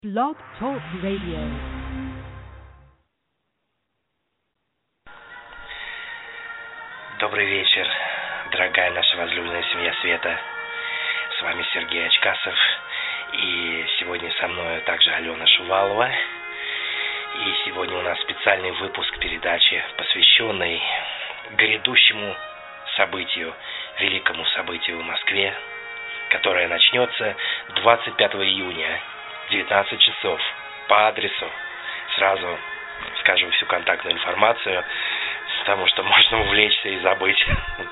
Blog Talk Radio. Добрый вечер, дорогая наша возлюбленная семья Света. С вами Сергей Очкасов. И сегодня со мной также Алена Шувалова. И сегодня у нас специальный выпуск передачи, посвященный грядущему событию, великому событию в Москве, которое начнется 25 июня, 19 часов, по адресу. Сразу скажу всю контактную информацию, потому что можно увлечься и забыть.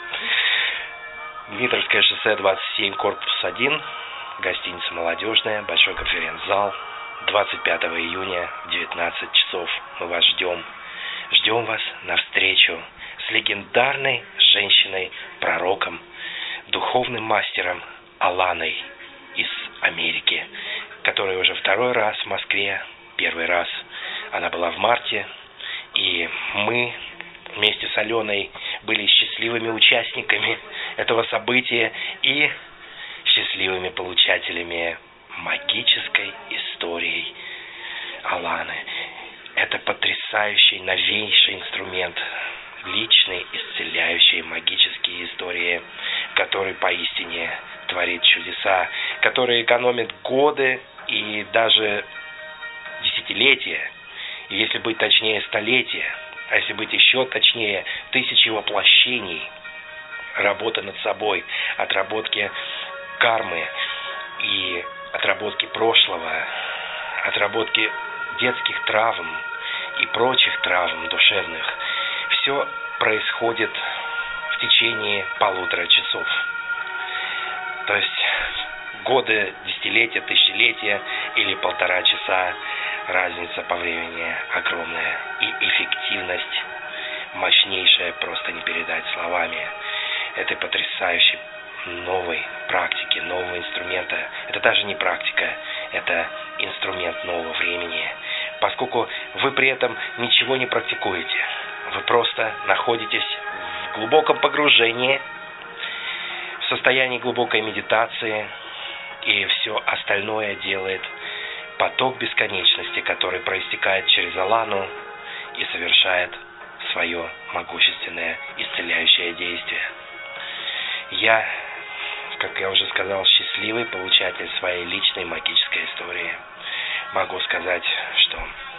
Дмитровское шоссе 27, корпус 1, гостиница «Молодежная», большой конференц-зал, 25 июня, 19 часов. Мы вас ждем. Ждем вас на встречу с легендарной женщиной-пророком, духовным мастером Аланой из Америки, которая уже второй раз в Москве. Первый раз она была в марте, и мы вместе с Аленой были счастливыми участниками этого события и счастливыми получателями магической истории Аланы. Это потрясающий, новейший инструмент, личный, исцеляющий магические истории, который поистине творит чудеса, который экономит годы и даже десятилетия, и если быть точнее, столетия, а если быть еще точнее, тысячи воплощений работы над собой, отработки кармы и отработки прошлого, отработки детских травм и прочих травм душевных. Все происходит в течение 1,5 часов. То есть годы, десятилетия, тысячелетия или 1,5 часа, разница по времени огромная. И эффективность мощнейшая, просто не передать словами. Этой потрясающей новой практики, нового инструмента. Это даже не практика, это инструмент нового времени. Поскольку вы при этом ничего не практикуете. Вы просто находитесь в глубоком погружении, в состоянии глубокой медитации, и все остальное делает поток бесконечности, который проистекает через Алану и совершает свое могущественное исцеляющее действие. Я, как я уже сказал, счастливый получатель своей личной магической истории. Могу сказать, что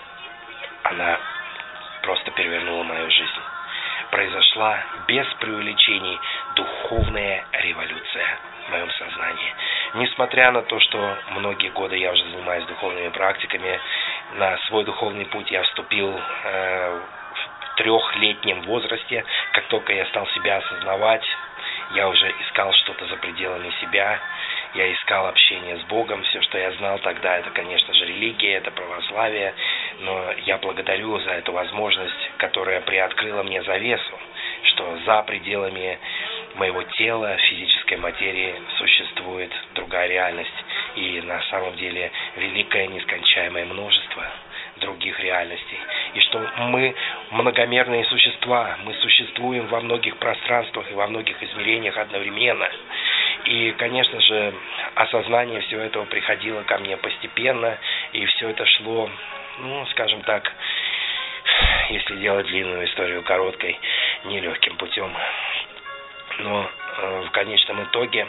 она просто перевернула мою жизнь. Произошла без преувеличений духовная революция в моем сознании. Несмотря на то, что многие годы я уже занимаюсь духовными практиками, на свой духовный путь я вступил в 3-летнем возрасте. Как только я стал себя осознавать, я уже искал что-то за пределами себя. Я искал общение с Богом. Все, что я знал тогда, это, конечно же, религия, это православие. Но я благодарю за эту возможность, которая приоткрыла мне завесу, что за пределами моего тела, физической материи, существует другая реальность. И на самом деле великое нескончаемое множество других реальностей. И что мы многомерные существа, мы существуем во многих пространствах и во многих измерениях одновременно. И, конечно же, осознание всего этого приходило ко мне постепенно, и все это шло, скажем так, если делать длинную историю короткой, нелегким путем. Но в конечном итоге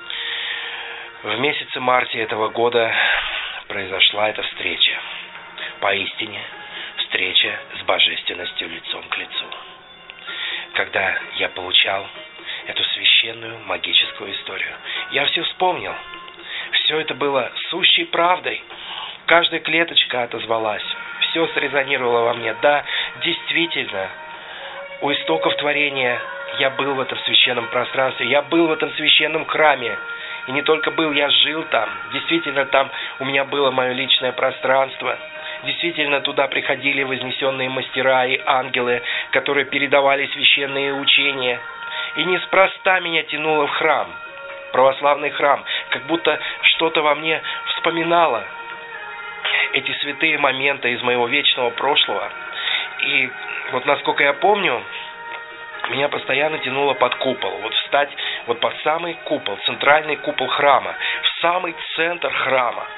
в месяце марте этого года произошла эта встреча. Поистине, встреча с божественностью лицом к лицу. Когда я получал эту священную магическую историю, я все вспомнил. Все это было сущей правдой. Каждая клеточка отозвалась. Все срезонировало во мне. Да, действительно, у истоков творения я был в этом священном пространстве. Я был в этом священном храме. И не только был, я жил там. Действительно, там у меня было мое личное пространство. Действительно, туда приходили вознесенные мастера и ангелы, которые передавали священные учения. И неспроста меня тянуло в храм, православный храм, как будто что-то во мне вспоминало эти святые моменты из моего вечного прошлого. И вот насколько я помню, меня постоянно тянуло под купол, вот встать вот под самый купол, центральный купол храма, в самый центр храма.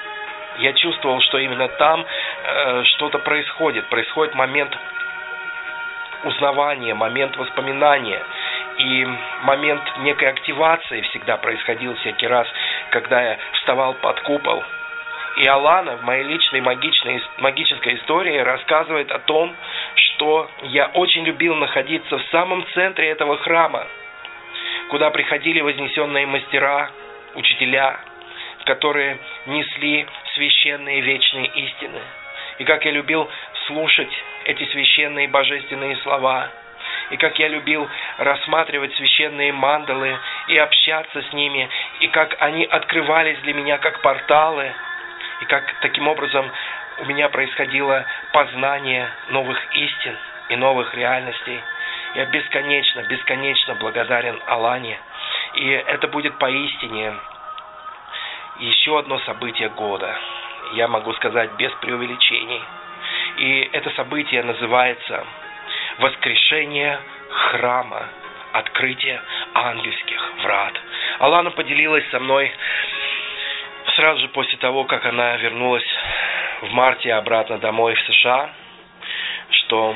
Я чувствовал, что именно там что-то происходит. Происходит момент узнавания, момент воспоминания. И момент некой активации всегда происходил всякий раз, когда я вставал под купол. И Алана в моей личной магической истории рассказывает о том, что я очень любил находиться в самом центре этого храма, куда приходили вознесенные мастера, учителя, которые несли священные вечные истины. И как я любил слушать эти священные божественные слова, и как я любил рассматривать священные мандалы и общаться с ними, и как они открывались для меня как порталы, и как таким образом у меня происходило познание новых истин и новых реальностей. Я бесконечно благодарен Алане. И это будет поистине еще одно событие года. Я могу сказать без преувеличений. И это событие называется «Воскрешение храма, открытие ангельских врат». Алана поделилась со мной сразу же после того, как она вернулась в марте обратно домой в США, что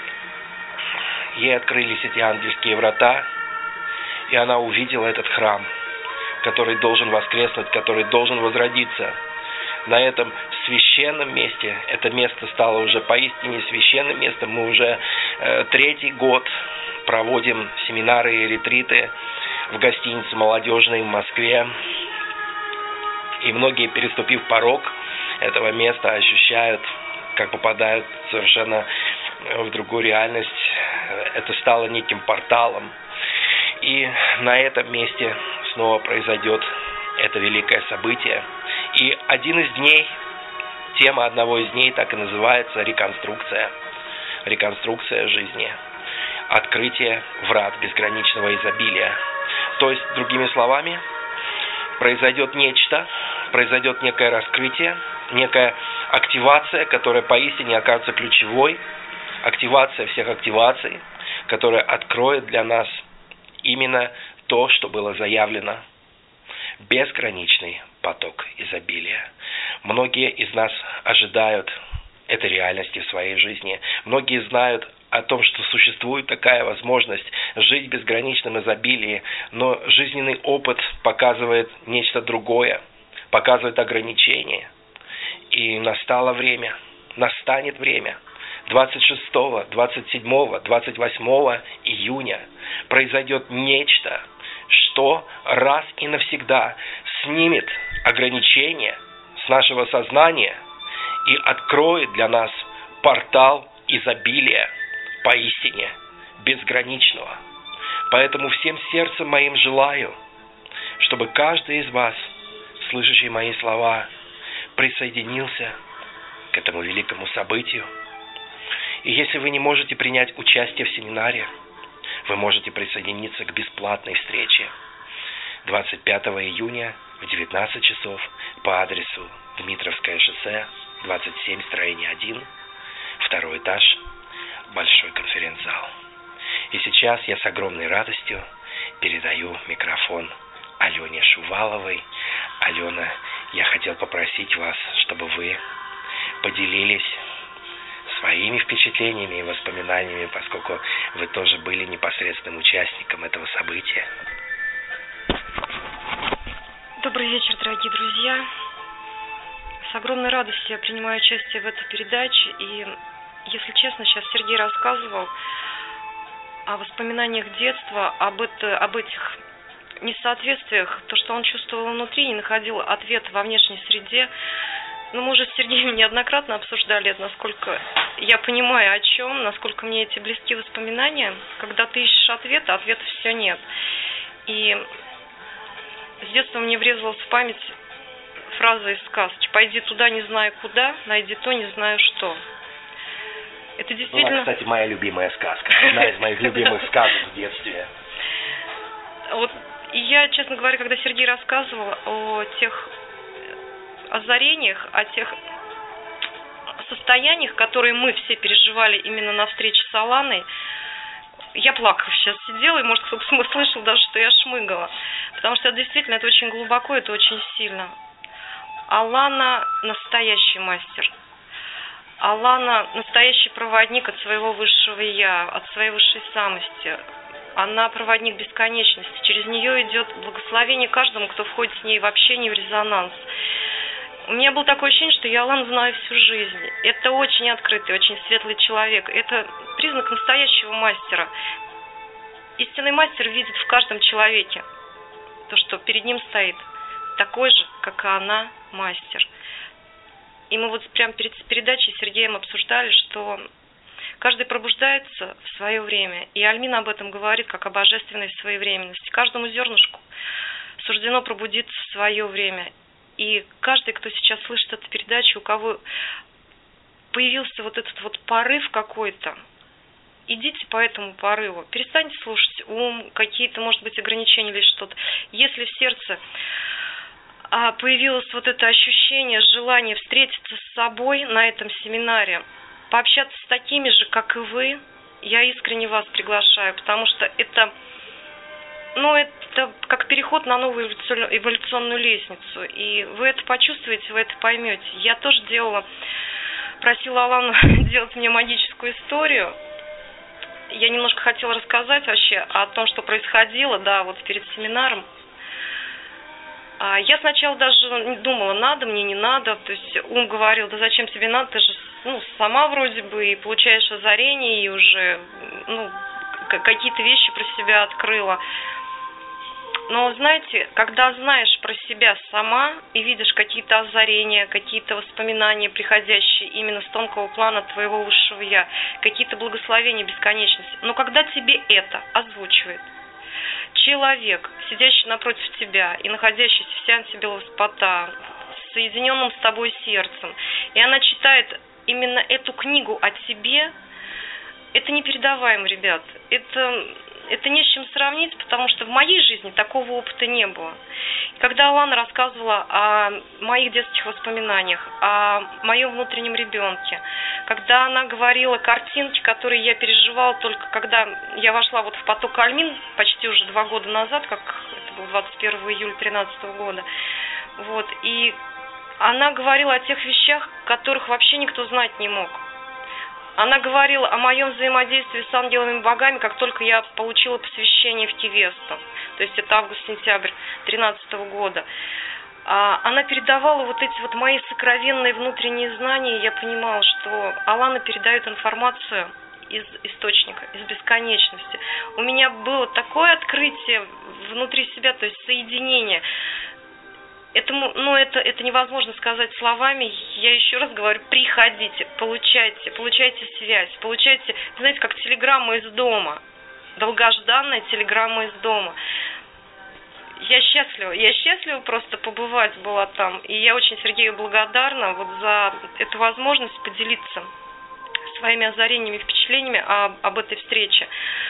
ей открылись эти ангельские врата, и она увидела этот храм, который должен воскреснуть, который должен возродиться. На этом священном месте, это место стало уже поистине священным местом. Мы уже 3-й год проводим семинары и ретриты в гостинице «Молодежной» в Москве. И многие, переступив порог этого места, ощущают, как попадают совершенно в другую реальность. Это стало неким порталом. И на этом месте снова произойдет это великое событие. И один из дней, тема одного из дней так и называется «Реконструкция». Реконструкция жизни. Открытие врат безграничного изобилия. То есть, другими словами, произойдет нечто, произойдет некое раскрытие, некая активация, которая поистине окажется ключевой, активация всех активаций, которая откроет для нас именно то, что было заявлено. Безграничный поток изобилия. Многие из нас ожидают этой реальности в своей жизни. Многие знают о том, что существует такая возможность жить в безграничном изобилии, но жизненный опыт показывает нечто другое, показывает ограничения. И настало время, настанет время. 26, 27, 28 июня произойдет нечто, что раз и навсегда снимет ограничения с нашего сознания и откроет для нас портал изобилия, поистине безграничного. Поэтому всем сердцем моим желаю, чтобы каждый из вас, слышащий мои слова, присоединился к этому великому событию. И если вы не можете принять участие в семинаре, вы можете присоединиться к бесплатной встрече 25 июня в 19 часов по адресу Дмитровское шоссе, 27, строение 1, 2 этаж, Большой конференц-зал. И сейчас я с огромной радостью передаю микрофон Алене Шуваловой. Алена, я хотел попросить вас, чтобы вы поделились своими впечатлениями и воспоминаниями, поскольку вы тоже были непосредственным участником этого события. Добрый вечер, дорогие друзья. С огромной радостью я принимаю участие в этой передаче. И, если честно, сейчас Сергей рассказывал о воспоминаниях детства, об этих несоответствиях, то, что он чувствовал внутри, не находил ответ во внешней среде. Но мы уже с Сергеем неоднократно обсуждали это, насколько я понимаю, о чем, насколько мне эти близки воспоминания. Когда ты ищешь ответа, ответа все нет. И с детства мне врезалась в память фраза из сказки: «Пойди туда, не знаю куда, найди то, не знаю что». Это действительно... Ну, кстати, моя любимая сказка. Одна из моих любимых сказок в детстве. Вот, и я, честно говоря, когда Сергей рассказывал о тех озарениях, о тех состояниях, которые мы все переживали именно на встрече с Аланой, я плакала сейчас сидела, и, может, кто-то слышал даже, что я шмыгала. Потому что действительно это очень глубоко, это очень сильно. Алана настоящий мастер. Алана настоящий проводник от своего высшего я, от своей высшей самости. Она проводник бесконечности. Через нее идет благословение каждому, кто входит с ней в общение, в резонанс. У меня было такое ощущение, что я Алану знаю всю жизнь. Это очень открытый, очень светлый человек. Это признак настоящего мастера. Истинный мастер видит в каждом человеке то, что перед ним стоит такой же, как и она, мастер. И мы вот прямо перед передачей с Сергеем обсуждали, что каждый пробуждается в свое время. И Альмина об этом говорит, как о божественной своевременности. Каждому зернышку суждено пробудиться в свое время. И каждый, кто сейчас слышит эту передачу, у кого появился вот этот вот порыв какой-то, идите по этому порыву. Перестаньте слушать ум, какие-то, может быть, ограничения или что-то. Если в сердце появилось вот это ощущение, желание встретиться с собой на этом семинаре, пообщаться с такими же, как и вы, я искренне вас приглашаю, потому что это как переход на новую эволюционную лестницу. И вы это почувствуете, вы это поймете. Я тоже просила Алану делать мне магическую историю. Я немножко хотела рассказать вообще о том, что происходило, да, вот перед семинаром. Я сначала даже думала, надо мне, не надо. То есть ум говорил, да зачем тебе надо, ты же сама вроде бы и получаешь озарение, и уже какие-то вещи про себя открыла. Но знаете, когда знаешь про себя сама и видишь какие-то озарения, какие-то воспоминания, приходящие именно с тонкого плана твоего высшего я, какие-то благословения бесконечности, но когда тебе это озвучивает человек, сидящий напротив тебя и находящийся в сеансе белого спота, с соединенным с тобой сердцем, и она читает именно эту книгу о тебе, это непередаваемо, ребят. Это не с чем сравнить, потому что в моей жизни такого опыта не было. Когда Алана рассказывала о моих детских воспоминаниях, о моем внутреннем ребенке, когда она говорила картинки, которые я переживала только когда я вошла вот в поток Альмин почти уже 2 года назад, как это было 21 июля 2013 года, вот, и она говорила о тех вещах, которых вообще никто знать не мог. Она говорила о моем взаимодействии с ангелами и богами, как только я получила посвящение в Кивесту. То есть это август-сентябрь 2013 года. Она передавала вот эти вот мои сокровенные внутренние знания, и я понимала, что Алана передает информацию из источника, из бесконечности. У меня было такое открытие внутри себя, то есть соединение. Это невозможно сказать словами. Я еще раз говорю, приходите, получайте связь, получайте, знаете, как телеграмма из дома, долгожданная телеграмма из дома. Я счастлива просто побывать была там, и я очень Сергею благодарна вот за эту возможность поделиться своими озарениями и впечатлениями об этой встрече.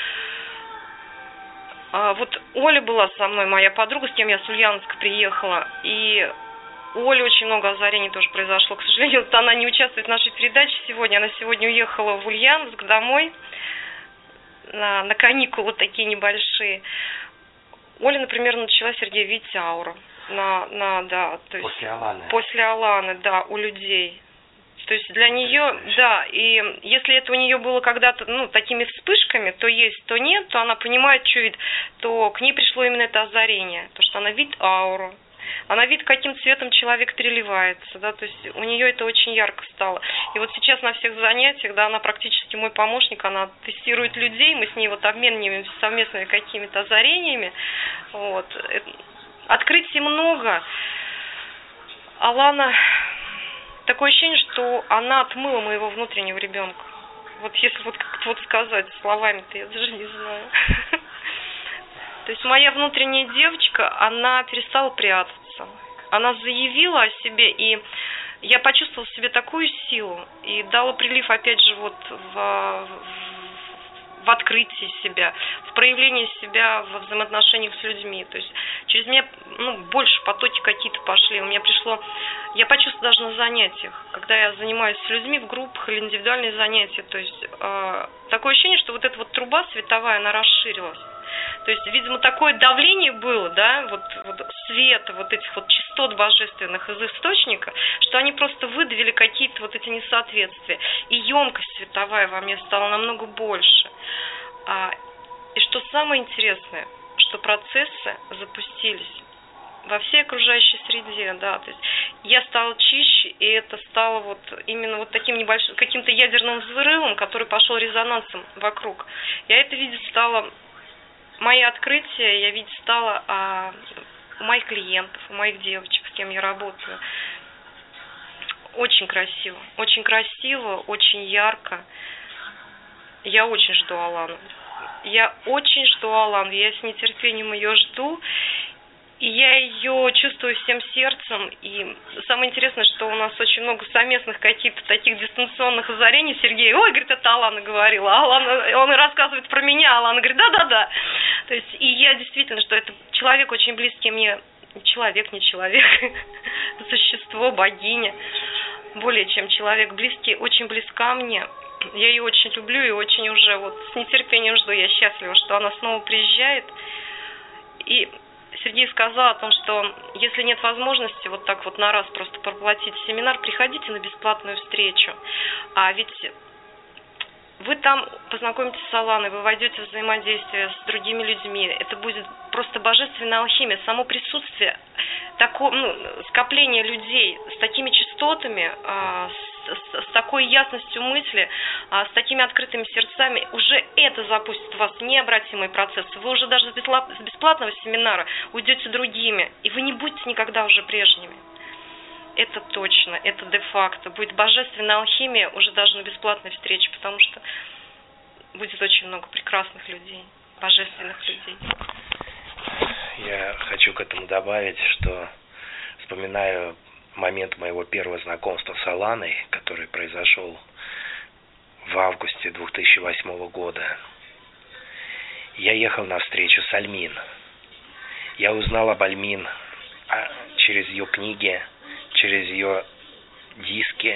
Вот Оля была со мной, моя подруга, с кем я с Ульяновска приехала, и у Оли очень много озарений тоже произошло. К сожалению, вот она не участвует в нашей передаче сегодня, она сегодня уехала в Ульяновск домой на каникулы такие небольшие. Оля, например, начала, Сергей, видеть ауру. То есть после Аланы, да, у людей. То есть для нее, да, и если это у нее было когда-то, такими вспышками, то есть, то нет, то она понимает, что видит, то к ней пришло именно это озарение, то, что она видит ауру, она видит, каким цветом человек переливается, да, то есть у нее это очень ярко стало. И вот сейчас на всех занятиях, да, она практически мой помощник, она тестирует людей, мы с ней вот обмениваемся совместными какими-то озарениями, вот. Открытий много. Алана... Такое ощущение, что она отмыла моего внутреннего ребенка. Вот если вот как-то вот сказать словами-то, я даже не знаю. То есть моя внутренняя девочка, она перестала прятаться. Она заявила о себе, и я почувствовала в себе такую силу, и дала прилив, опять же, вот в открытии себя, в проявлении себя во взаимоотношениях с людьми. То есть через меня больше потоки какие-то пошли. У меня пришло, я почувствовала даже на занятиях, когда я занимаюсь с людьми в группах или индивидуальные занятия. То есть такое ощущение, что вот эта вот труба световая, она расширилась. То есть, видимо, такое давление было, да, вот света, вот этих вот частот частот божественных из источника, что они просто выдавили какие-то вот эти несоответствия. И емкость световая во мне стала намного больше. И что самое интересное, что процессы запустились во всей окружающей среде, да, то есть я стала чище, и это стало вот именно вот таким небольшим, каким-то ядерным взрывом, который пошел резонансом вокруг. Я это видеть стала, мои открытия я видеть стала у моих клиентов, у моих девочек, с кем я работаю. Очень красиво, очень ярко. Я очень жду Алану. Я с нетерпением ее жду. И я ее чувствую всем сердцем. И самое интересное, что у нас очень много совместных каких-то таких дистанционных озарений. Сергей, говорит, это Алана говорила. Он рассказывает про меня, Алана говорит, да. То есть, и я действительно, что это человек очень близкий мне. Не человек, существо, богиня. Более чем человек близкий, очень близка мне. Я ее очень люблю и очень уже вот с нетерпением жду. Я счастлива, что она снова приезжает. И Сергей сказал о том, что если нет возможности вот так вот на раз просто проплатить семинар, приходите на бесплатную встречу. А ведь вы там познакомитесь с Аланой, вы войдете в взаимодействие с другими людьми. Это будет просто божественная алхимия, само присутствие, скопление людей с такими частотами, с такой ясностью мысли, с такими открытыми сердцами, уже это запустит в вас необратимые процессы. Вы уже даже с бесплатного семинара уйдете другими, и вы не будете никогда уже прежними. Это точно, это де-факто. Будет божественная алхимия уже даже на бесплатной встрече, потому что будет очень много прекрасных людей, божественных людей. Я хочу к этому добавить, что вспоминаю момент моего первого знакомства с Аланой, который произошел в августе 2008 года. Я ехал на встречу с Альмин. Я узнал об Альмин через ее книги, через ее диски,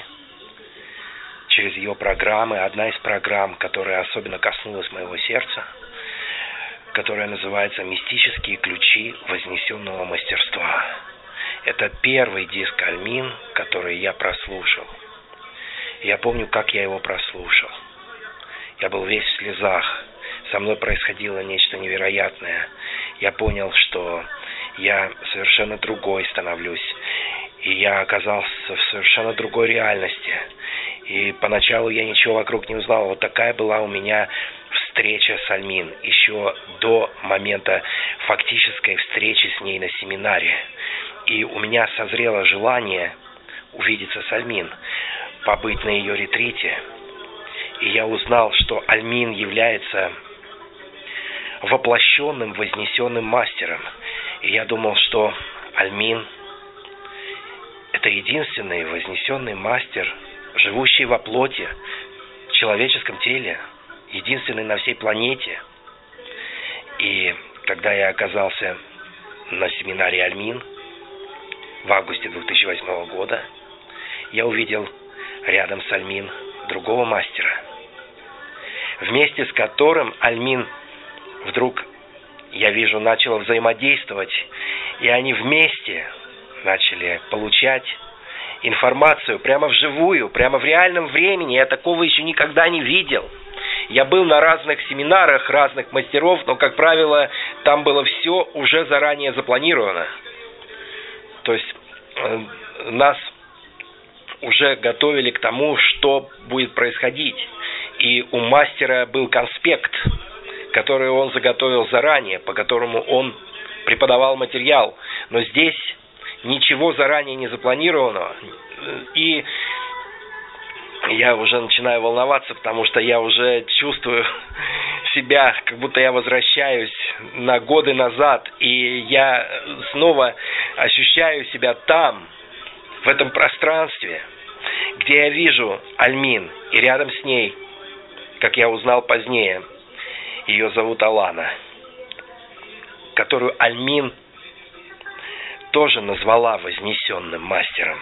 через ее программы. Одна из программ, которая особенно коснулась моего сердца, которая называется «Мистические ключи вознесенного мастерства». Это первый диск Альмин, который я прослушал. Я помню, как я его прослушал. Я был весь в слезах. Со мной происходило нечто невероятное. Я понял, что я совершенно другой становлюсь. И я оказался в совершенно другой реальности. И поначалу я ничего вокруг не узнал. Вот такая была у меня встреча с Альмин. Еще до момента фактической встречи с ней на семинаре. И у меня созрело желание увидеться с Альмин, побыть на ее ретрите. И я узнал, что Альмин является воплощенным, вознесенным мастером. И я думал, что Альмин – это единственный вознесенный мастер, живущий во плоти, в человеческом теле, единственный на всей планете. И когда я оказался на семинаре Альмин в августе 2008 года, я увидел рядом с Альмин другого мастера, вместе с которым Альмин вдруг, я вижу, начала взаимодействовать, и они вместе начали получать информацию прямо вживую, прямо в реальном времени. Я такого еще никогда не видел. Я был на разных семинарах разных мастеров, но, как правило, там было все уже заранее запланировано. То есть нас уже готовили к тому, что будет происходить. И у мастера был конспект, который он заготовил заранее, по которому он преподавал материал. Но здесь ничего заранее не запланировано. И я уже начинаю волноваться, потому что я уже чувствую себя, как будто я возвращаюсь на годы назад. И я снова ощущаю себя там, в этом пространстве, где я вижу Альмин. И рядом с ней, как я узнал позднее, ее зовут Алана, которую Альмин тоже назвала вознесенным мастером.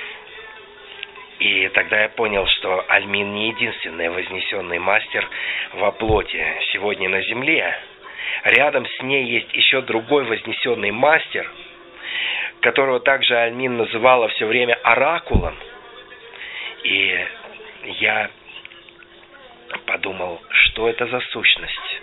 И тогда я понял, что Альмин не единственный вознесенный мастер во плоти сегодня на земле. Рядом с ней есть еще другой вознесенный мастер, которого также Альмин называла все время оракулом. И я подумал, что это за сущность.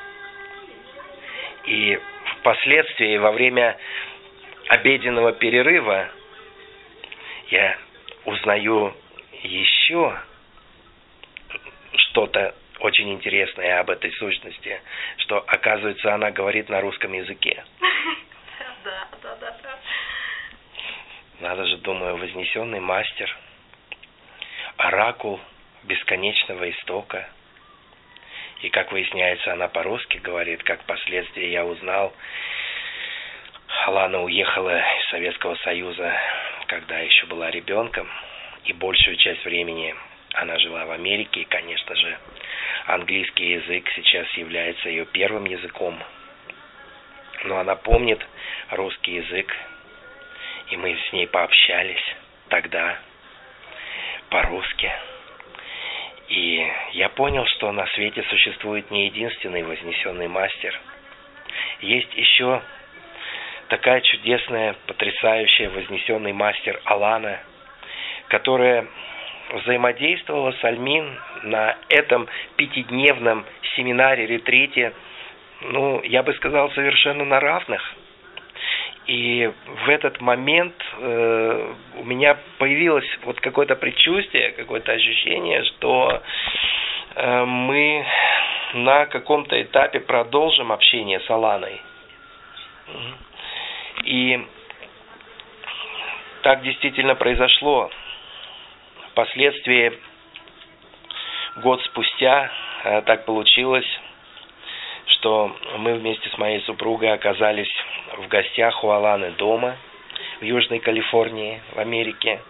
И впоследствии, во время обеденного перерыва, я узнаю еще что-то очень интересное об этой сущности, что, оказывается, она говорит на русском языке. Да. Надо же, думаю, вознесенный мастер, оракул бесконечного истока. И, как выясняется, она по-русски говорит, как впоследствии я узнал. Алана уехала из Советского Союза, когда еще была ребенком, и большую часть времени она жила в Америке, и, конечно же, английский язык сейчас является ее первым языком. Но она помнит русский язык, и мы с ней пообщались тогда по-русски. И я понял, что на свете существует не единственный вознесенный мастер. Есть еще такая чудесная, потрясающая вознесенный мастер Алана, которая взаимодействовала с Альмин на этом 5-дневном семинаре-ретрите, я бы сказал, совершенно на равных. И в этот момент у меня появилось вот какое-то предчувствие, какое-то ощущение, что мы на каком-то этапе продолжим общение с Аланой. И так действительно произошло. Впоследствии, год спустя, так получилось, что мы вместе с моей супругой оказались в гостях у Аланы дома в Южной Калифорнии, в Америке.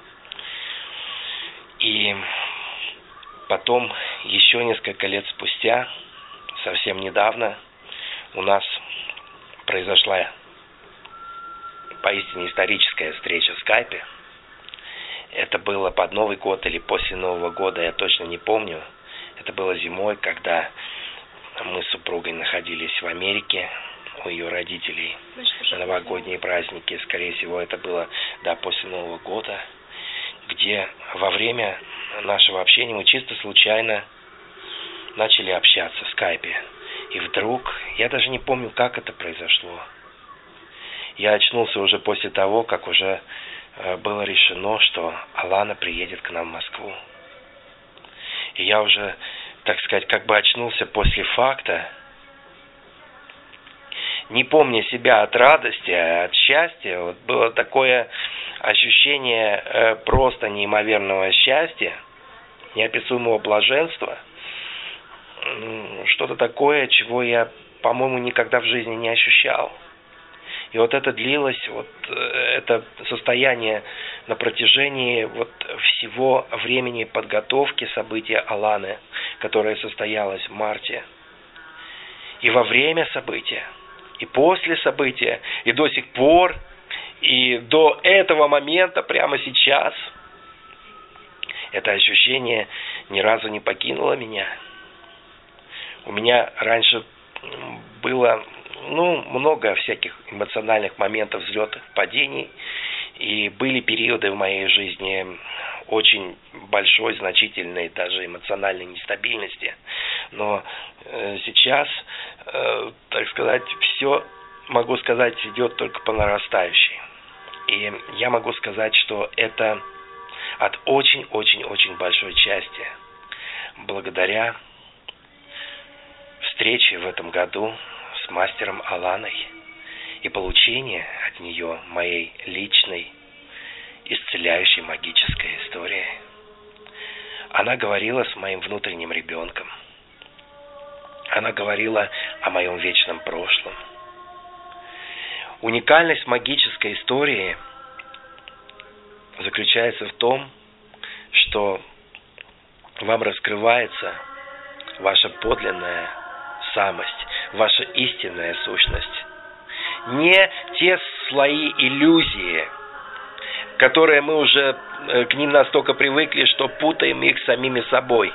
И потом, еще несколько лет спустя, совсем недавно, у нас произошла поистине историческая встреча в скайпе. Это было под Новый год или после Нового года, я точно не помню. Это было зимой, когда мы с супругой находились в Америке у ее родителей на новогодние праздники. Скорее всего, это было, после Нового года, где во время нашего общения мы чисто случайно начали общаться в скайпе. И вдруг, я даже не помню, как это произошло. Я очнулся уже после того, как уже было решено, что Алана приедет к нам в Москву. И я уже, так сказать, как бы очнулся после факта, не помня себя от радости, от счастья. Вот было такое ощущение просто неимоверного счастья, неописуемого блаженства. Что-то такое, чего я, по-моему, никогда в жизни не ощущал. И вот это длилось, это состояние на протяжении всего времени подготовки события Аланы, которое состоялось в марте. И во время события, и после события, и до сих пор, и до этого момента, прямо сейчас, это ощущение ни разу не покинуло меня. У меня раньше было много всяких эмоциональных моментов, взлетов, падений. И были периоды в моей жизни очень большой, значительной, даже эмоциональной нестабильности. Но сейчас, так сказать, все, могу сказать, идет только по нарастающей. И я могу сказать, что это от очень-очень-очень большой части благодаря встрече в этом году с мастером Аланой и получение от нее моей личной исцеляющей магической истории. Она говорила с моим внутренним ребенком. Она говорила о моем вечном прошлом. Уникальность магической истории заключается в том, что вам раскрывается ваша подлинная самость, ваша истинная сущность. Не те слои иллюзии, которые мы уже к ним настолько привыкли, что путаем их с самими собой.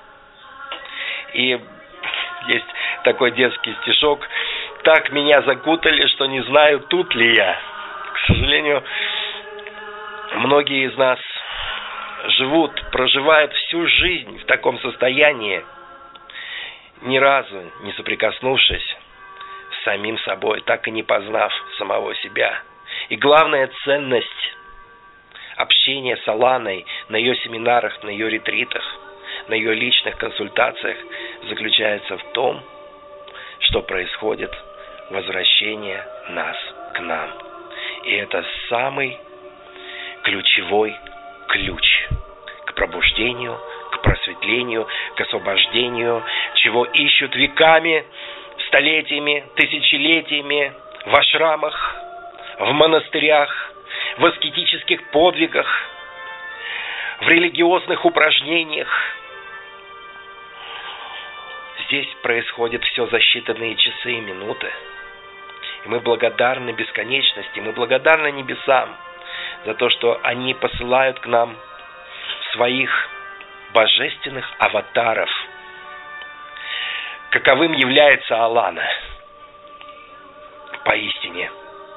И есть такой детский стишок: «Так меня закутали, что не знаю, тут ли я». К К сожалению, многие из нас проживают всю жизнь в таком состоянии, ни разу не соприкоснувшись с самим собой, так и не познав самого себя. И главная ценность общения с Аланой на ее семинарах, на ее ретритах, на ее личных консультациях заключается в том, что происходит возвращение нас к нам. И это самый ключевой ключ к пробуждению, к просветлению, к освобождению, чего ищут веками, столетиями, тысячелетиями в ашрамах, в монастырях, в аскетических подвигах, в религиозных упражнениях. Здесь происходит все за считанные часы и минуты. И мы благодарны бесконечности, мы благодарны небесам за то, что они посылают к нам своих божественных аватаров, каковым является Алана поистине,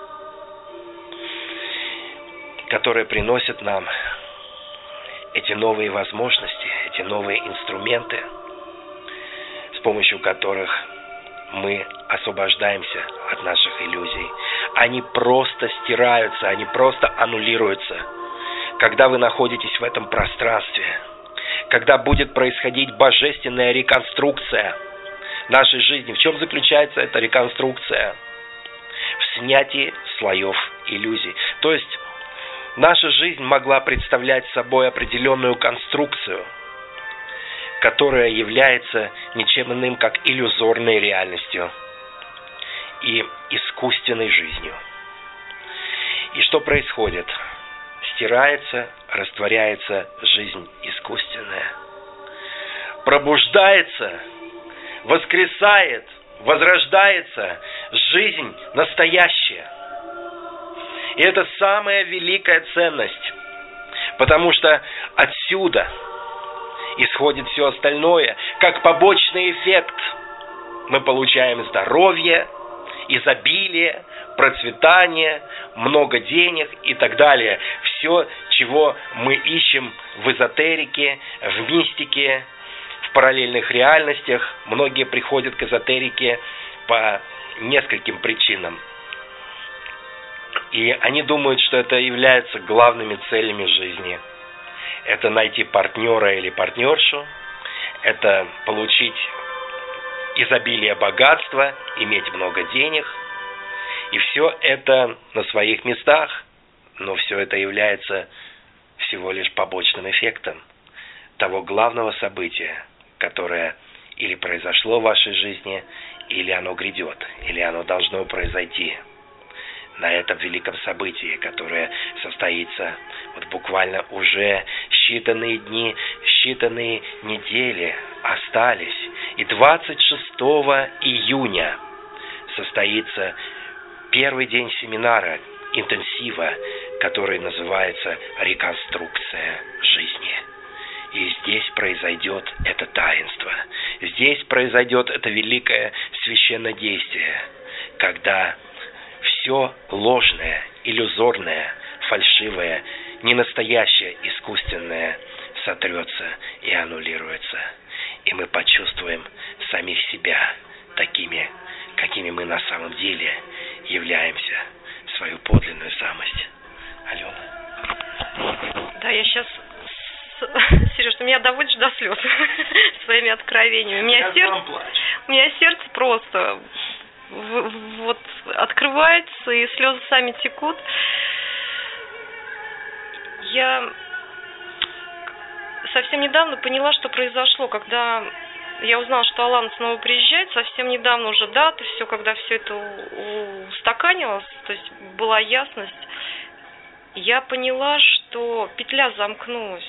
которая приносит нам эти новые возможности, эти новые инструменты, с помощью которых мы освобождаемся от наших иллюзий. Они просто стираются, они просто аннулируются. Когда вы находитесь в этом пространстве, когда будет происходить божественная реконструкция нашей жизни. В чем заключается эта реконструкция? В снятии слоев иллюзий. То есть наша жизнь могла представлять собой определенную конструкцию, которая является ничем иным, как иллюзорной реальностью и искусственной жизнью. И что происходит? Стирается, растворяется жизнь искусственная. Пробуждается, воскресает, возрождается жизнь настоящая. И это самая великая ценность, потому что отсюда исходит все остальное, как побочный эффект. Мы получаем здоровье, изобилие, процветание, много денег и так далее. Все, чего мы ищем в эзотерике, в мистике, в параллельных реальностях. Многие приходят к эзотерике по нескольким причинам. И они думают, что это является главными целями жизни. Это найти партнера или партнершу, это получить изобилие богатства, иметь много денег. И все это на своих местах, но все это является всего лишь побочным эффектом того главного события, которое или произошло в вашей жизни, или оно грядет, или оно должно произойти на этом великом событии, которое состоится вот буквально уже считанные дни, считанные недели остались. И 26 июня состоится первый день семинара, интенсива, который называется «Реконструкция жизни». И здесь произойдет это таинство. Здесь произойдет это великое священнодействие, когда все ложное, иллюзорное, фальшивое, ненастоящее, искусственное сотрется и аннулируется. И мы почувствуем самих себя такими, какими мы на самом деле являемся, свою подлинную самость. Алена. Да, я сейчас... Сереж, ты меня доводишь до слез своими откровениями. У меня сердце просто вот открывается, и слезы сами текут. Я совсем недавно поняла, что произошло, когда я узнала, что Алана снова приезжает, совсем недавно уже даты, все, когда все это устаканилось, то есть была ясность, я поняла, что петля замкнулась.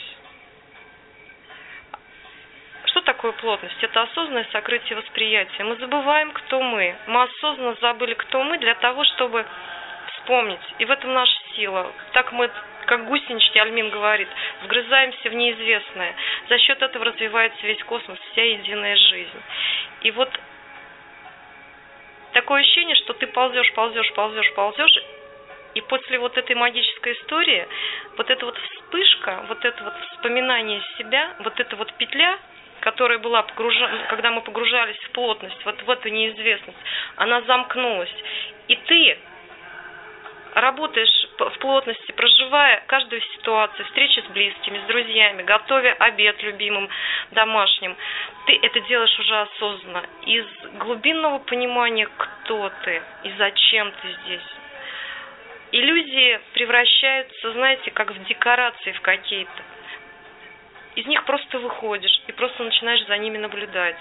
Что такое плотность? Это осознанное сокрытие восприятия. Мы забываем, кто мы. Мы осознанно забыли, кто мы, для того, чтобы вспомнить. И в этом наша сила. Так мы, как гусенички, Альмин говорит, вгрызаемся в неизвестное. За счет этого развивается весь космос, вся единая жизнь. И вот такое ощущение, что ты ползешь, И после вот этой магической истории, вот эта вот вспышка, вот это вот вспоминание себя, вот эта вот петля, которая была, когда мы погружались в плотность, вот в эту неизвестность, она замкнулась. И ты работаешь в плотности, проживая каждую ситуацию, встречи с близкими, с друзьями, готовя обед любимым, домашним. Ты это делаешь уже осознанно, из глубинного понимания, кто ты и зачем ты здесь. Иллюзии превращаются, знаете, как в декорации в какие-то. Из них просто выходишь и просто начинаешь за ними наблюдать.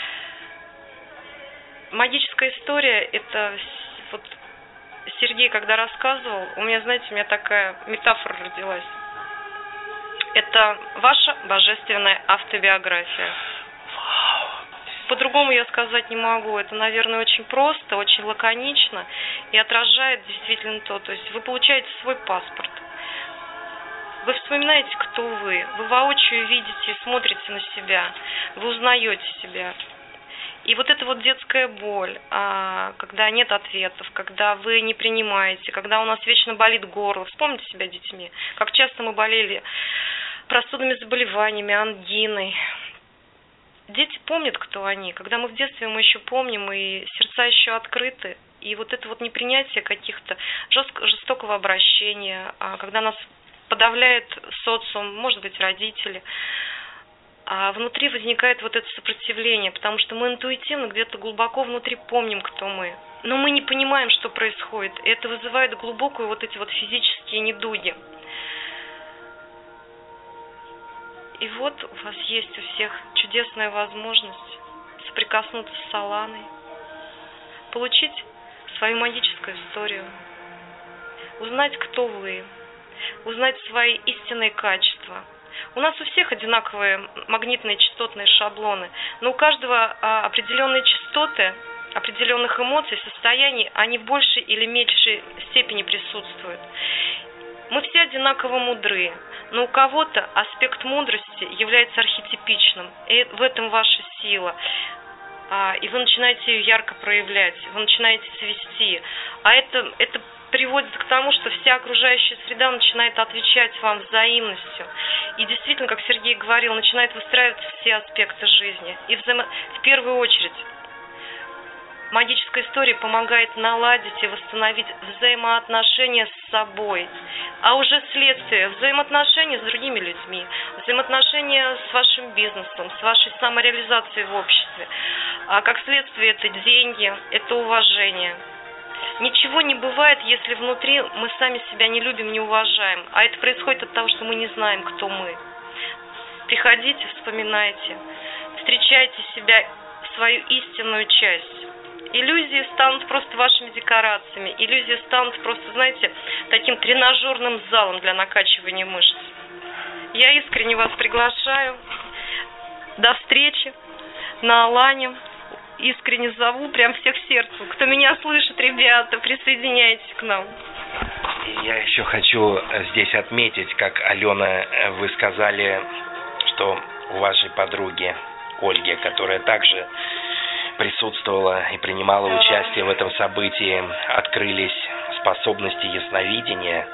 Магическая история, это вот Сергей, когда рассказывал, у меня такая метафора родилась. Это ваша божественная автобиография. По-другому я сказать не могу. Это, наверное, очень просто, очень лаконично и отражает действительно то. То есть вы получаете свой паспорт. Вы вспоминаете, кто вы воочию видите и смотрите на себя, вы узнаете себя. И вот эта вот детская боль, когда нет ответов, когда вы не принимаете, когда у нас вечно болит горло. Вспомните себя детьми, как часто мы болели простудными заболеваниями, ангиной. Дети помнят, кто они. Когда мы в детстве, мы еще помним, и сердца еще открыты. И вот это вот непринятие каких-то жестокого обращения, когда нас подавляет социум, может быть, родители, а внутри возникает вот это сопротивление, потому что мы интуитивно где-то глубоко внутри помним, кто мы. Но мы не понимаем, что происходит. И это вызывает глубокую вот эти вот физические недуги. И вот у вас есть у всех чудесная возможность соприкоснуться с Соланой, получить свою магическую историю, узнать, кто вы, узнать свои истинные качества. У нас у всех одинаковые магнитные частотные шаблоны, но у каждого определенные частоты, определенных эмоций, состояний, они в большей или меньшей степени присутствуют. Мы все одинаково мудры, но у кого-то аспект мудрости является архетипичным, и в этом ваша сила. И вы начинаете ее ярко проявлять, вы начинаете цвести. А это приводит к тому, что вся окружающая среда начинает отвечать вам взаимностью. И действительно, как Сергей говорил, начинает выстраиваться все аспекты жизни. И в первую очередь магическая история помогает наладить и восстановить взаимоотношения с собой, а уже следствие взаимоотношения с другими людьми, взаимоотношения с вашим бизнесом, с вашей самореализацией в обществе. А как следствие это деньги, это уважение. Ничего не бывает, если внутри мы сами себя не любим, не уважаем. А это происходит от того, что мы не знаем, кто мы. Приходите, вспоминайте, встречайте себя, свою истинную часть. Иллюзии станут просто вашими декорациями. Иллюзии станут просто, знаете, таким тренажерным залом для накачивания мышц. Я искренне вас приглашаю. До встречи на Алане. Искренне зову, прям всех сердцу. Кто меня слышит, ребята, присоединяйтесь к нам. Я еще хочу здесь отметить, как, Алена, вы сказали, что у вашей подруги Ольги, которая также присутствовала и принимала участие в этом событии, открылись способности ясновидения.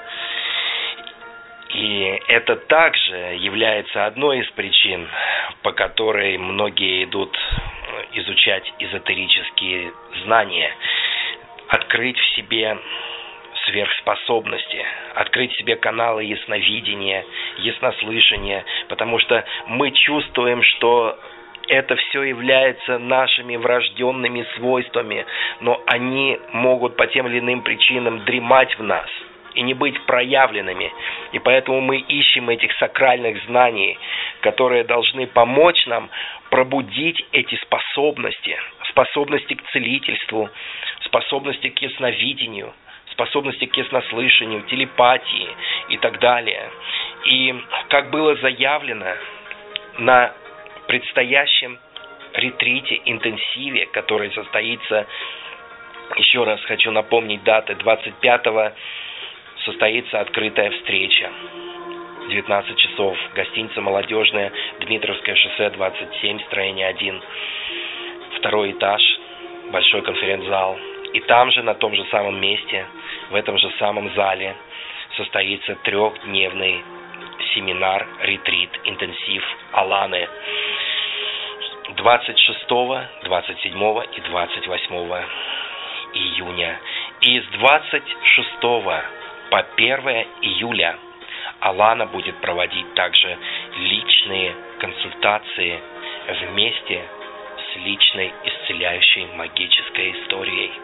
И это также является одной из причин, по которой многие идут изучать эзотерические знания, открыть в себе сверхспособности, открыть в себе каналы ясновидения, яснослышания, потому что мы чувствуем, что это все является нашими врожденными свойствами, но они могут по тем или иным причинам дремать в нас и не быть проявленными. И поэтому мы ищем этих сакральных знаний, которые должны помочь нам пробудить эти способности, способности к целительству, способности к ясновидению, способности к яснослышанию, телепатии и так далее. И как было заявлено на предстоящем ретрите, интенсиве, который состоится, еще раз хочу напомнить даты, 25-го состоится открытая встреча. 19 часов. Гостиница «Молодежная», Дмитровское шоссе, 27, строение 1. Второй этаж, большой конференц-зал. И там же, на том же самом месте, в этом же самом зале состоится 3-дневный семинар, ретрит, интенсив Аланы 26, 27 и 28 июня. И с 26 по 1 июля Алана будет проводить также личные консультации вместе с личной исцеляющей магической историей.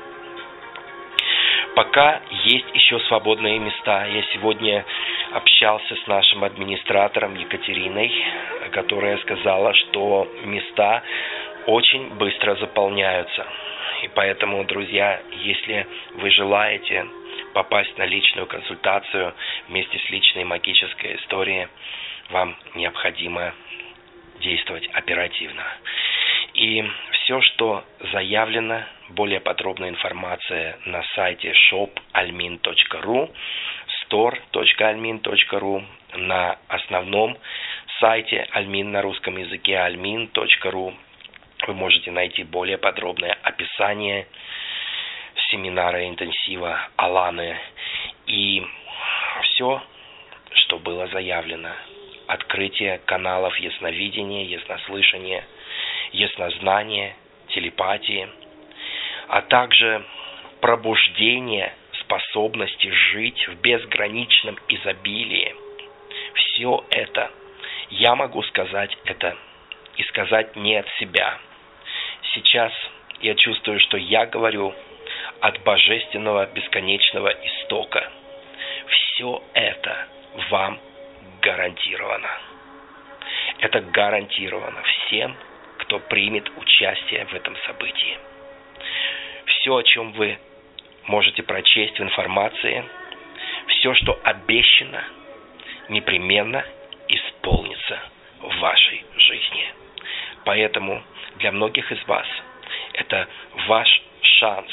Пока есть еще свободные места. Я сегодня общался с нашим администратором Екатериной, которая сказала, что места очень быстро заполняются. И поэтому, друзья, если вы желаете попасть на личную консультацию вместе с личной магической историей, вам необходимо действовать оперативно. И все, что заявлено, более подробная информация на сайте shopalmin.ru, store.almin.ru, на основном сайте Альмин на русском языке almin.ru. Вы можете найти более подробное описание семинара интенсива Аланы и все, что было заявлено. Открытие каналов ясновидения, яснослышания, яснознания, телепатии, а также пробуждение способности жить в безграничном изобилии. Все это, я могу сказать это и сказать не от себя. Сейчас я чувствую, что я говорю от божественного бесконечного истока. Все это вам гарантировано. Это гарантировано всем, кто примет участие в этом событии. Все, о чем вы можете прочесть в информации, все, что обещано, непременно исполнится в вашей жизни. Поэтому для многих из вас это ваш шанс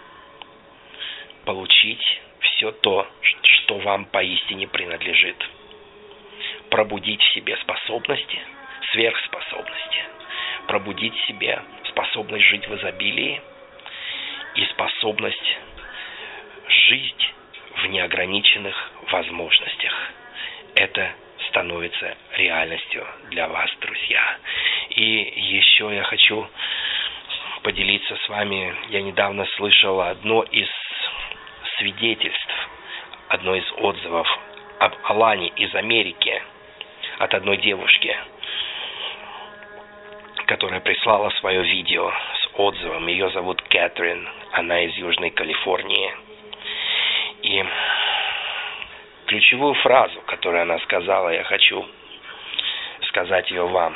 получить все то, что вам поистине принадлежит. Пробудить в себе способности, сверхспособности. Пробудить в себе способность жить в изобилии и способность жить в неограниченных возможностях. Это становится реальностью для вас, друзья. И еще я хочу поделиться с вами. Я недавно слышал одно из свидетельств, одно из отзывов об Алане из Америки от одной девушки, которая прислала свое видео с отзывом. Ее зовут Кэтрин, она из Южной Калифорнии. И ключевую фразу, которую она сказала, я хочу сказать ее вам.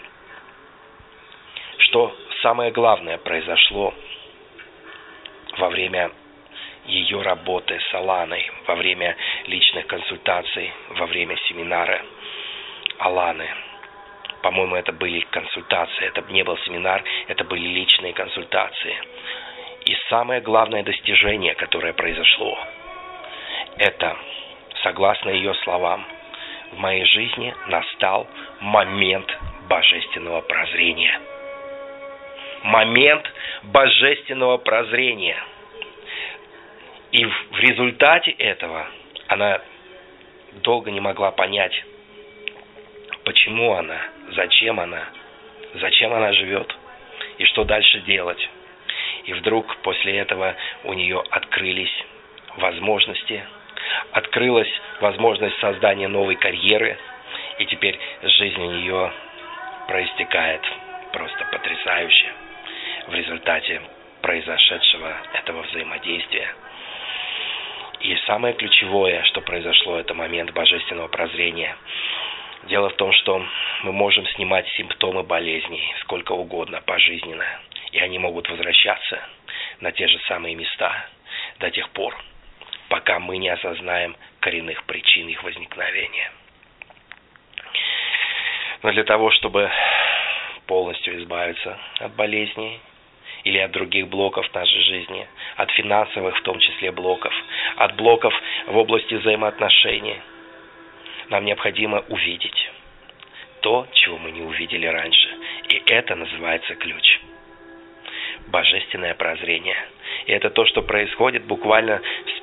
Что самое главное произошло во время ее работы с Аланой, во время личных консультаций, во время семинара Аланы. По-моему, это были консультации, это не был семинар, это были личные консультации. И самое главное достижение, которое произошло, это, согласно ее словам, в моей жизни настал момент божественного прозрения. Момент божественного прозрения. И в результате этого она долго не могла понять, почему она, зачем она живет и что дальше делать. И вдруг после этого у нее открылись возможности, открылась возможность создания новой карьеры, и теперь жизнь у нее проистекает просто потрясающе в результате произошедшего этого взаимодействия. И самое ключевое, что произошло, это момент божественного прозрения. Дело в том, что мы можем снимать симптомы болезней сколько угодно пожизненно, и они могут возвращаться на те же самые места до тех пор, пока мы не осознаем коренных причин их возникновения. Но для того, чтобы полностью избавиться от болезней или от других блоков нашей жизни, от финансовых в том числе блоков, от блоков в области взаимоотношений, нам необходимо увидеть то, чего мы не увидели раньше. И это называется ключ. Божественное прозрение. И это то, что происходит буквально с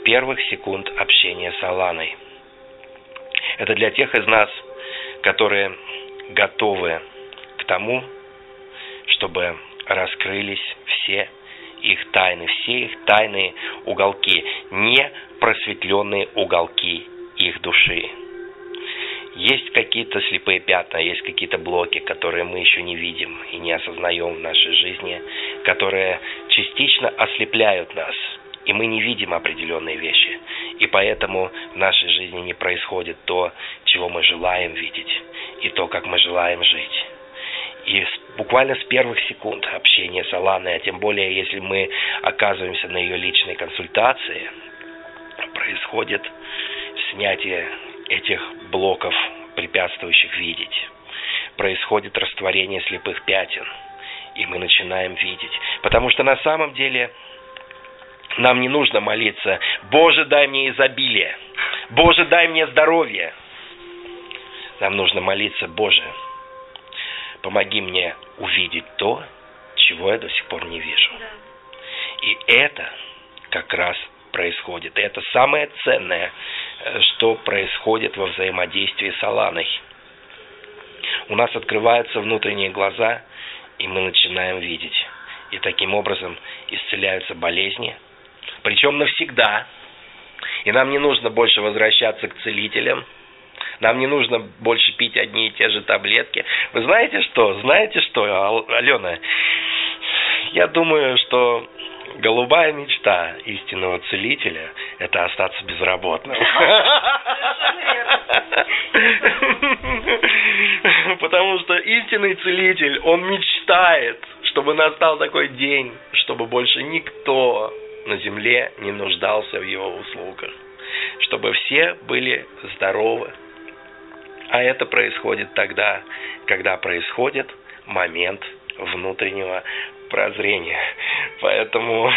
первых секунд общения с Аланой. Это для тех из нас, которые готовы к тому, чтобы раскрылись все их тайные уголки, не просветленные уголки их души. Есть какие-то слепые пятна, есть какие-то блоки, которые мы еще не видим и не осознаем в нашей жизни, которые частично ослепляют нас, и мы не видим определенные вещи. И поэтому в нашей жизни не происходит то, чего мы желаем видеть, и то, как мы желаем жить. И буквально с первых секунд общения с Аланой, а тем более, если мы оказываемся на ее личной консультации, происходит снятие этих блоков, препятствующих видеть. Происходит растворение слепых пятен, и мы начинаем видеть. Потому что на самом деле нам не нужно молиться: «Боже, дай мне изобилие! Боже, дай мне здоровье!» Нам нужно молиться: «Боже, помоги мне увидеть то, чего я до сих пор не вижу». И это как раз происходит. И это самое ценное, что происходит во взаимодействии с Аланой. У нас открываются внутренние глаза, и мы начинаем видеть. И таким образом исцеляются болезни, причем навсегда. И нам не нужно больше возвращаться к целителям. Нам не нужно больше пить одни и те же таблетки. Вы знаете что, Алена? Я думаю, что голубая мечта истинного целителя – это остаться безработным. Потому что истинный целитель, он мечтает, чтобы настал такой день, чтобы больше никто на земле не нуждался в его услугах, чтобы все были здоровы. А это происходит тогда, когда происходит момент внутреннего прозрения. Поэтому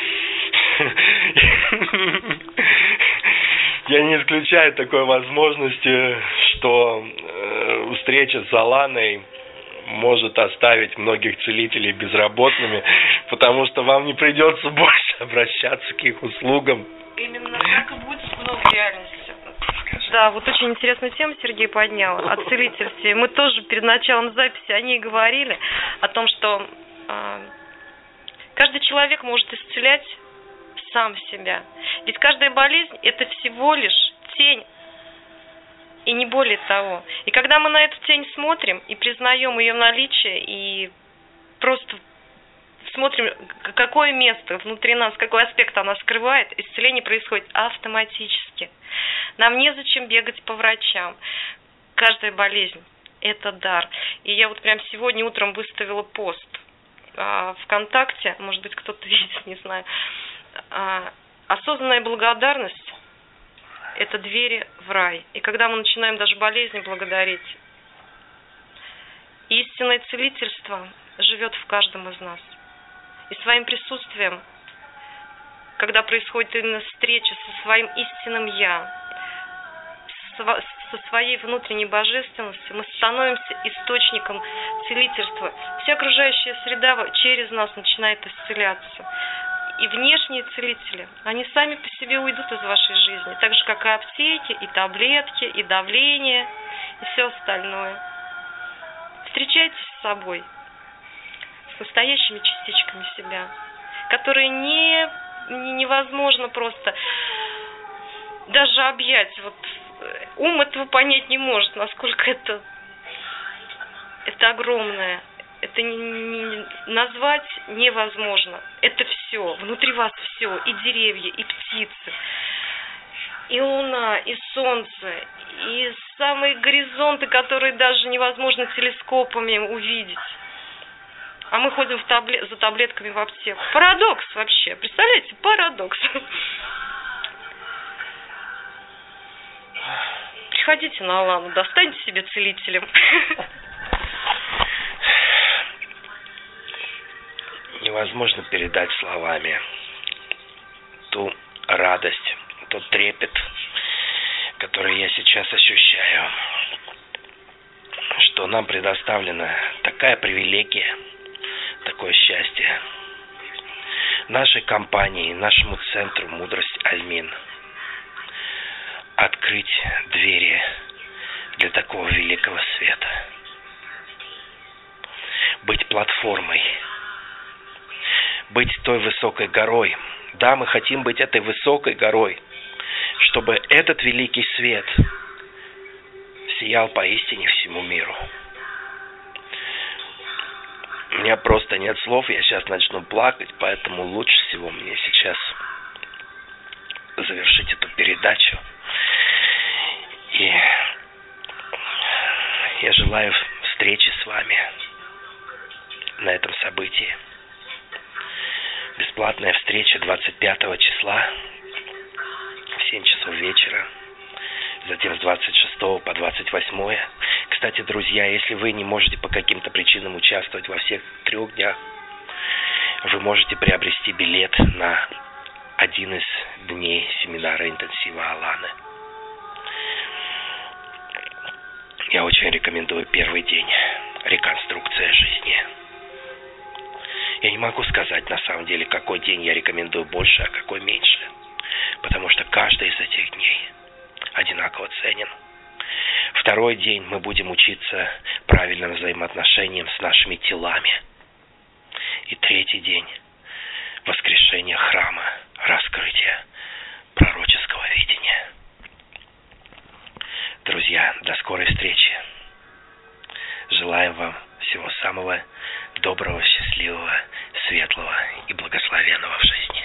я не исключаю такой возможности, что встреча с Аланой может оставить многих целителей безработными, потому что вам не придется больше обращаться к их услугам. Именно так и будет в реальности. Да, вот очень интересную тему Сергей поднял о целительстве. Мы тоже перед началом записи о ней говорили, о том, что каждый человек может исцелять сам себя. Ведь каждая болезнь – это всего лишь тень, и не более того. И когда мы на эту тень смотрим и признаем ее наличие, и просто смотрим, какое место внутри нас, какой аспект она скрывает, исцеление происходит автоматически. Нам незачем бегать по врачам. Каждая болезнь – это дар. И я вот прям сегодня утром выставила пост ВКонтакте, может быть, кто-то видит, не знаю. Осознанная благодарность – это двери в рай. И когда мы начинаем даже болезни благодарить, истинное целительство живет в каждом из нас. И своим присутствием, когда происходит именно встреча со своим истинным «я», со своей внутренней божественностью, мы становимся источником целительства. Вся окружающая среда через нас начинает исцеляться. И внешние целители, они сами по себе уйдут из вашей жизни, так же, как и аптеки, и таблетки, и давление, и все остальное. Встречайтесь с собой, с настоящими частичками себя, которые невозможно просто даже объять. Вот ум этого понять не может, насколько это огромное. Это назвать невозможно. Это все, внутри вас все, и деревья, и птицы, и луна, и солнце, и самые горизонты, которые даже невозможно телескопами увидеть. А мы ходим за таблетками в аптеку. Парадокс вообще, представляете, парадокс. Приходите на Алану, достаньте себе целителем. Невозможно передать словами ту радость, тот трепет, который я сейчас ощущаю, что нам предоставлена такая привилегия, такое счастье нашей компании, нашему центру «Мудрость Альмин» открыть двери для такого великого света. Быть платформой, быть той высокой горой. Да, мы хотим быть этой высокой горой, чтобы этот великий свет сиял поистине всему миру. У меня просто нет слов, я сейчас начну плакать, поэтому лучше всего мне сейчас завершить эту передачу. И я желаю встречи с вами на этом событии. Бесплатная встреча 25 числа в 7 часов вечера. Затем с 26 по 28. Кстати, друзья, если вы не можете по каким-то причинам участвовать во всех 3 днях, вы можете приобрести билет на один из дней семинара интенсива Аланы. Я очень рекомендую первый день. Реконструкция жизни. Я не могу сказать на самом деле, какой день я рекомендую больше, а какой меньше. Потому что каждый из этих дней одинаково ценен. Второй день мы будем учиться правильным взаимоотношениям с нашими телами. И третий день — воскрешение храма, раскрытие пророческого видения. Друзья, до скорой встречи. Желаю вам всего самого доброго, счастливого, светлого и благословенного в жизни.